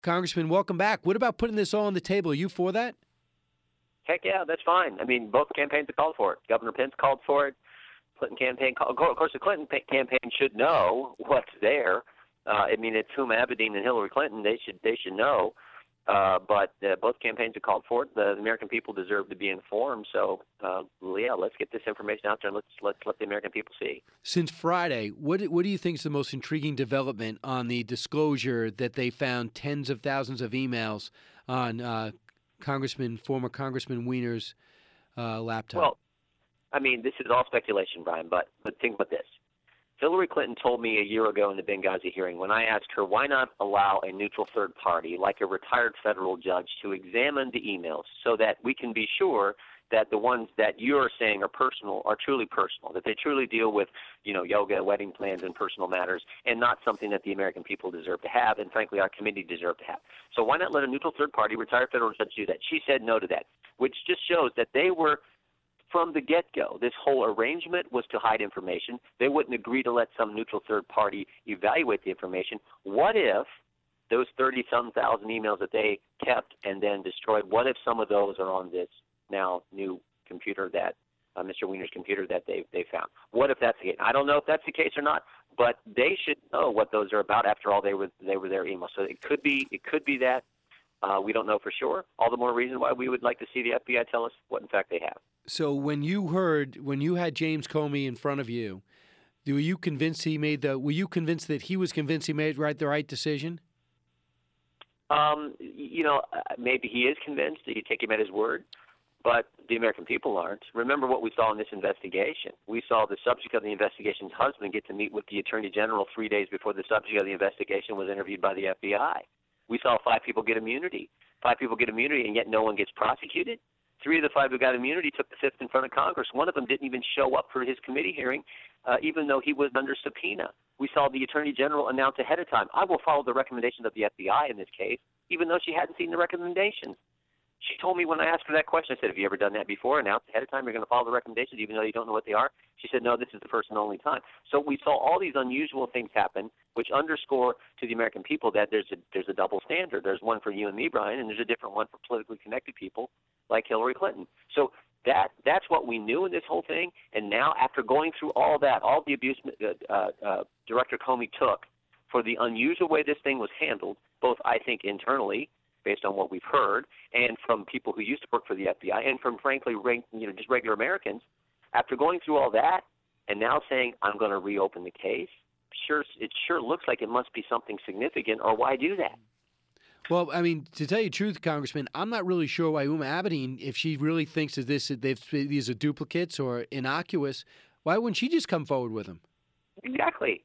Congressman, welcome back. What about putting this all on the table? Are you for that? Heck yeah, that's fine. I mean, both campaigns have called for it. Governor Pence called for it. Clinton campaign called. Of course, the Clinton campaign should know what's there. I mean, it's Huma Abedin and Hillary Clinton. They should know. But both campaigns have called for it. The American people deserve to be informed. So, yeah, let's get this information out there and let's let the American people see. Since Friday, what do you think is the most intriguing development on the disclosure that they found tens of thousands of emails on former Congressman Weiner's laptop? Well, I mean, this is all speculation, Brian, but think about this. Hillary Clinton told me a year ago in the Benghazi hearing when I asked her why not allow a neutral third party like a retired federal judge to examine the emails so that we can be sure that the ones that you're saying are personal are truly personal, that they truly deal with, yoga, wedding plans, and personal matters, and not something that the American people deserve to have, and frankly our committee deserve to have. So why not let a neutral third party, retired federal judge do that? She said no to that, which just shows that they were, from the get-go, this whole arrangement was to hide information. They wouldn't agree to let some neutral third party evaluate the information. What if those 30-some thousand emails that they kept and then destroyed, what if some of those are on this now new computer that Mr. Weiner's computer that they found? What if that's the case? I don't know if that's the case or not, but they should know what those are about. After all, they were their emails. So it could be that. We don't know for sure. All the more reason why we would like to see the FBI tell us what in fact they have. So when you had James Comey in front of you, were you convinced that he was convinced he made the right decision? Maybe he is convinced. You take him at his word, but the American people aren't. Remember what we saw in this investigation. We saw the subject of the investigation's husband get to meet with the Attorney General 3 days before the subject of the investigation was interviewed by the FBI. We saw 5 people get immunity. 5 people get immunity, and yet no one gets prosecuted. 3 of the 5 who got immunity took the 5th in front of Congress. One of them didn't even show up for his committee hearing, even though he was under subpoena. We saw the Attorney General announce ahead of time, I will follow the recommendations of the FBI in this case, even though she hadn't seen the recommendations. She told me when I asked her that question, I said, have you ever done that before? Announced ahead of time you're going to follow the recommendations even though you don't know what they are? She said, no, this is the first and only time. So we saw all these unusual things happen, which underscore to the American people that there's a double standard. There's one for you and me, Brian, and there's a different one for politically connected people like Hillary Clinton. So that's what we knew in this whole thing. And now after going through all that, all the abuse Director Comey took for the unusual way this thing was handled, both I think internally, based on what we've heard, and from people who used to work for the FBI, and from, frankly, just regular Americans, after going through all that and now saying, I'm going to reopen the case, it sure looks like it must be something significant, or why do that? Well, I mean, to tell you the truth, Congressman, I'm not really sure why Huma Abedin, if she really thinks that these are duplicates or innocuous, why wouldn't she just come forward with them? Exactly.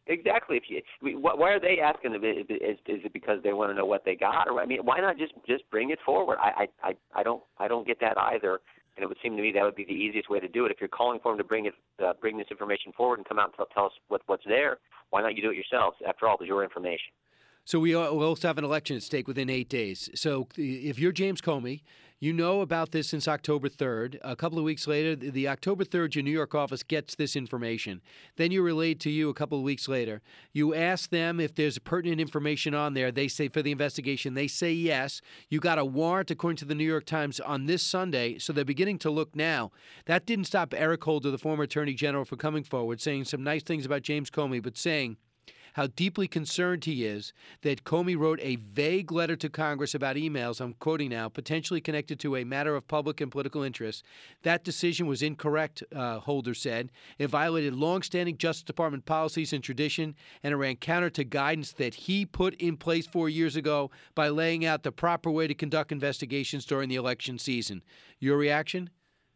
Why are they asking? Is it because they want to know what they got, or why not just bring it forward? I don't get that either. And it would seem to me that would be the easiest way to do it. If you're calling for them to bring this information forward and come out and tell us what's there, why not you do it yourselves? After all, it's your information. So we'll also have an election at stake within 8 days. So if you're James Comey, you know about this since October 3rd. A couple of weeks later, the October 3rd, your New York office gets this information. Then you're relayed to you a couple of weeks later. You ask them if there's pertinent information on there. They say for the investigation, they say yes. You got a warrant, according to the New York Times, on this Sunday, so they're beginning to look now. That didn't stop Eric Holder, the former Attorney General, from coming forward, saying some nice things about James Comey, but saying how deeply concerned he is that Comey wrote a vague letter to Congress about emails, I'm quoting now, potentially connected to a matter of public and political interest. That decision was incorrect, Holder said. It violated longstanding Justice Department policies and tradition, and it ran counter to guidance that he put in place 4 years ago by laying out the proper way to conduct investigations during the election season. Your reaction?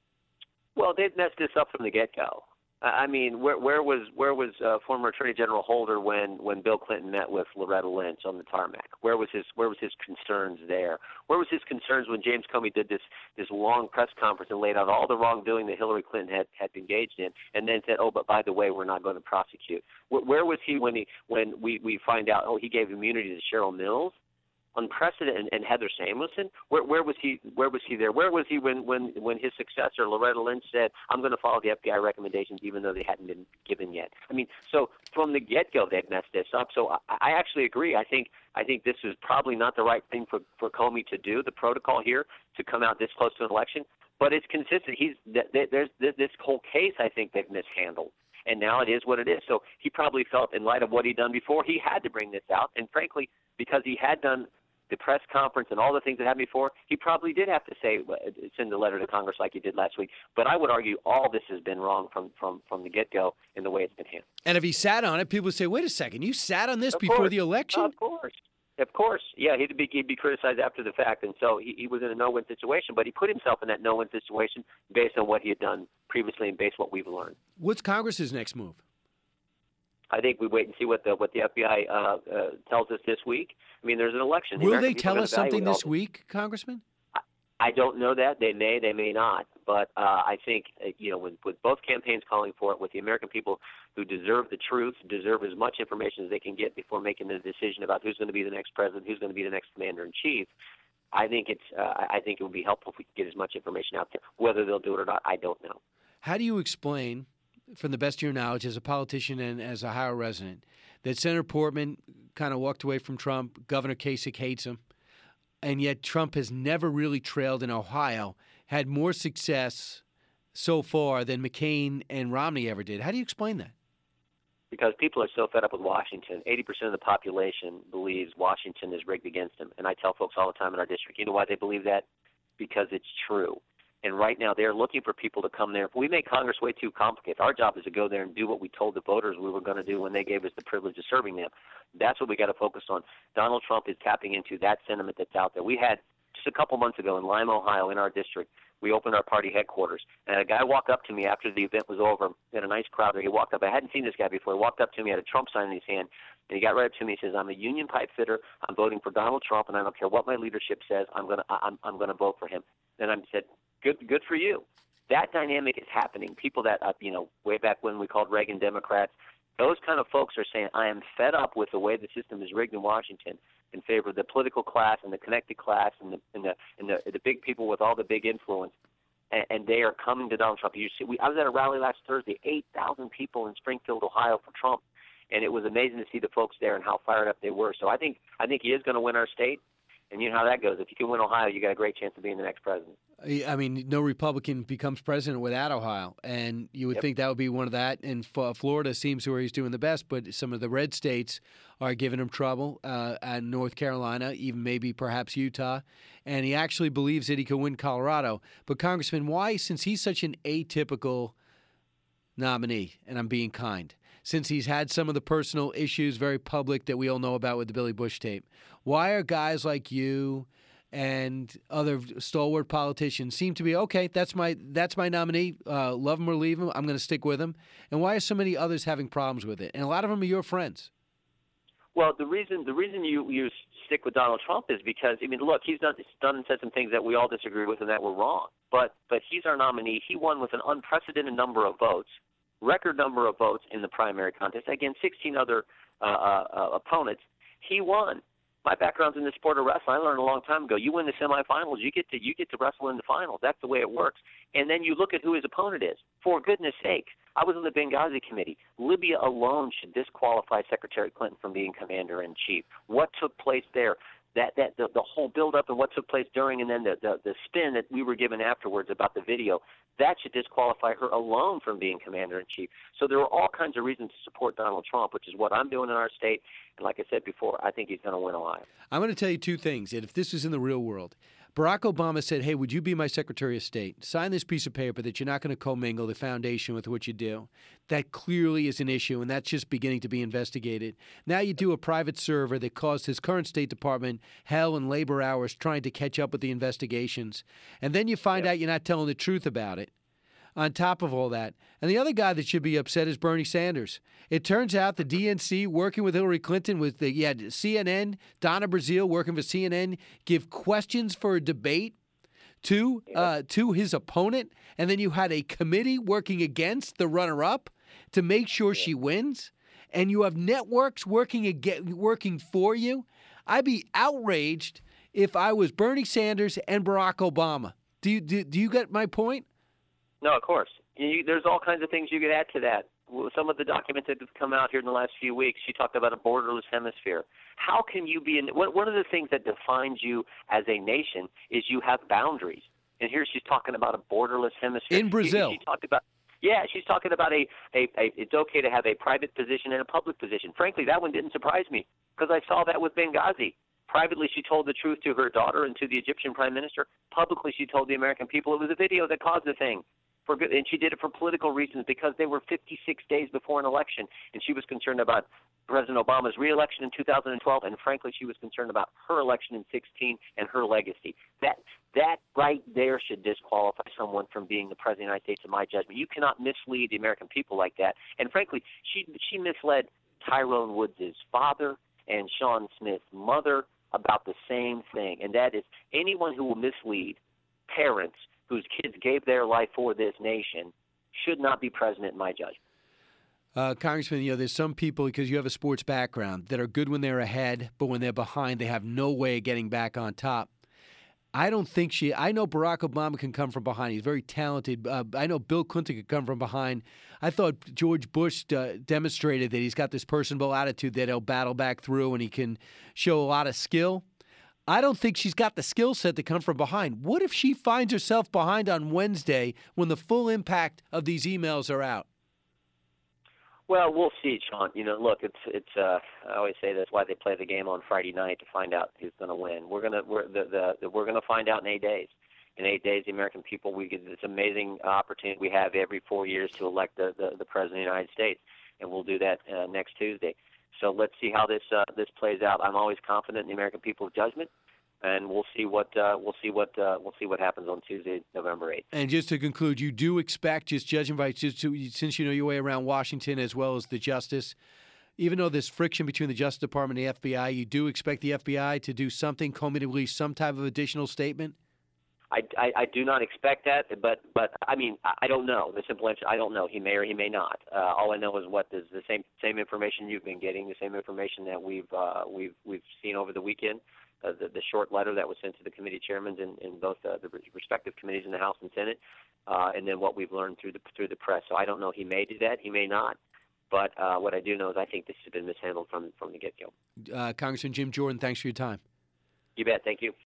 Well, they messed this up from the get-go. Where was former Attorney General Holder when Bill Clinton met with Loretta Lynch on the tarmac? Where was his concerns there? Where was his concerns when James Comey did this long press conference and laid out all the wrongdoing that Hillary Clinton had engaged in, and then said, oh, but by the way, we're not going to prosecute? Where was he when we find out, he gave immunity to Cheryl Mills? unprecedented. And Heather Samuelson, where was he? Where was he there? Where was he when his successor Loretta Lynch said, "I'm going to follow the FBI recommendations, even though they hadn't been given yet"? I mean, so from the get-go, they've messed this up. So I actually agree. I think this is probably not the right thing for Comey to do. The protocol here to come out this close to an election, but it's consistent. There's this whole case. I think they've mishandled. And now it is what it is. So he probably felt, in light of what he'd done before, he had to bring this out. And frankly, because he had done the press conference and all the things that happened before, he probably did have to send a letter to Congress like he did last week. But I would argue all this has been wrong from the get-go in the way it's been handled. And if he sat on it, people would say, wait a second, you sat on this before the election? Of course. Of course, yeah, he'd be criticized after the fact, and so he was in a no-win situation. But he put himself in that no-win situation based on what he had done previously and based on what we've learned. What's Congress's next move? I think we wait and see what the FBI tells us this week. I mean, there's an election. Will they tell us something this week, Congressman? I don't know that. They may not. But I think, with both campaigns calling for it, with the American people who deserve the truth, deserve as much information as they can get before making the decision about who's going to be the next president, who's going to be the next commander-in-chief, I think it would be helpful if we could get as much information out there. Whether they'll do it or not, I don't know. How do you explain, from the best of your knowledge as a politician and as a Ohio resident, that Senator Portman kind of walked away from Trump, Governor Kasich hates him, and yet Trump has never really trailed in Ohio, had more success so far than McCain and Romney ever did? How do you explain that? Because people are so fed up with Washington. 80% of the population believes Washington is rigged against them. And I tell folks all the time in our district, you know why they believe that? Because it's true. And right now they're looking for people to come there. If we make Congress way too complicated, our job is to go there and do what we told the voters we were going to do when they gave us the privilege of serving them. That's what we got to focus on. Donald Trump is tapping into that sentiment that's out there. We had, just a couple months ago in Lima, Ohio, in our district, we opened our party headquarters. And a guy walked up to me after the event was over. We had a nice crowd there. He walked up. I hadn't seen this guy before. He walked up to me, had a Trump sign in his hand, and he got right up to me. He says, "I'm a union pipe fitter. I'm voting for Donald Trump, and I don't care what my leadership says. I'm gonna vote for him." And I said, Good for you. That dynamic is happening. People that, way back when we called Reagan Democrats, those kind of folks are saying, I am fed up with the way the system is rigged in Washington in favor of the political class and the connected class and the big people with all the big influence. And they are coming to Donald Trump. I was at a rally last Thursday, 8,000 people in Springfield, Ohio for Trump. And it was amazing to see the folks there and how fired up they were. So I think he is going to win our state. And you know how that goes. If you can win Ohio, you got a great chance of being the next president. I mean, no Republican becomes president without Ohio. And you would think that would be one of that. And Florida seems where he's doing the best. But some of the red states are giving him trouble, and North Carolina, even maybe perhaps Utah. And he actually believes that he could win Colorado. But, Congressman, why, since he's such an atypical nominee, and I'm being kind, since he's had some of the personal issues very public that we all know about with the Billy Bush tape, why are guys like you and other stalwart politicians seem to be, okay, that's my nominee, love him or leave him, I'm going to stick with him, and why are so many others having problems with it? And a lot of them are your friends. Well, the reason you stick with Donald Trump is because, look, he's done and said some things that we all disagree with and that were wrong, but he's our nominee. He won with an unprecedented number of votes, record number of votes in the primary contest against 16 other opponents. He won. My background's in the sport of wrestling. I learned a long time ago. You win the semifinals, you get to wrestle in the finals. That's the way it works. And then you look at who his opponent is. For goodness sake, I was on the Benghazi committee. Libya alone should disqualify Secretary Clinton from being commander-in-chief. What took place there? The whole build-up and what took place during, and then the spin that we were given afterwards about the video, that should disqualify her alone from being commander-in-chief. So there are all kinds of reasons to support Donald Trump, which is what I'm doing in our state. And like I said before, I think he's going to win Ohio. I'm going to tell you two things. And if this was in the real world, Barack Obama said, hey, would you be my Secretary of State? Sign this piece of paper that you're not going to commingle the foundation with what you do. That clearly is an issue, and that's just beginning to be investigated. Now you do a private server that caused his current State Department hell and labor hours trying to catch up with the investigations. And then you find out you're not telling the truth about it. On top of all that. And the other guy that should be upset is Bernie Sanders. It turns out the DNC working with Hillary Clinton, you had CNN, Donna Brazile working for CNN, give questions for a debate to his opponent, and then you had a committee working against the runner-up to make sure she wins, and you have networks working for you. I'd be outraged if I was Bernie Sanders and Barack Obama. Do you get my point? No, of course. There's all kinds of things you could add to that. Some of the documents that have come out here in the last few weeks, she talked about a borderless hemisphere. How can you be one of the things that defines you as a nation is you have boundaries. And here she's talking about a borderless hemisphere. In Brazil. She talked about she's talking about it's okay to have a private position and a public position. Frankly, that one didn't surprise me because I saw that with Benghazi. Privately, she told the truth to her daughter and to the Egyptian prime minister. Publicly, she told the American people it was a video that caused the thing. And she did it for political reasons because they were 56 days before an election, and she was concerned about President Obama's re-election in 2012, and frankly, she was concerned about her election in 2016 and her legacy. That right there should disqualify someone from being the President of the United States, in my judgment. You cannot mislead the American people like that. And frankly, she misled Tyrone Woods' father and Sean Smith's mother about the same thing, and that is anyone who will mislead parents whose kids gave their life for this nation should not be president, in my judgment. Congressman, there's some people, because you have a sports background, that are good when they're ahead, but when they're behind, they have no way of getting back on top. I know Barack Obama can come from behind. He's very talented. I know Bill Clinton could come from behind. I thought George Bush demonstrated that he's got this personable attitude that he'll battle back through and he can show a lot of skill. I don't think she's got the skill set to come from behind. What if she finds herself behind on Wednesday when the full impact of these emails are out? Well, we'll see, Sean. Look, it's. I always say that's why they play the game on Friday night to find out who's going to win. We're gonna find out in 8 days. In 8 days, the American people, we get this amazing opportunity we have every 4 years to elect the President of the United States, and we'll do that next Tuesday. So let's see how this plays out. I'm always confident in the American people's judgment, and we'll see what happens on Tuesday, November 8th. And just to conclude, you do expect, just judging by since you know your way around Washington as well as the justice, even though there's friction between the Justice Department and the FBI, you do expect the FBI to do something, Comey to release some type of additional statement? I do not expect that, but I mean I don't know. The simple answer, I don't know. He may or he may not. All I know is what is the same information you've been getting, the same information that we've seen over the weekend. The short letter that was sent to the committee chairmen in both the respective committees in the House and Senate, and then what we've learned through the press. So I don't know. He may do that. He may not. But what I do know is I think this has been mishandled from the get-go. Congressman Jim Jordan, thanks for your time. You bet. Thank you.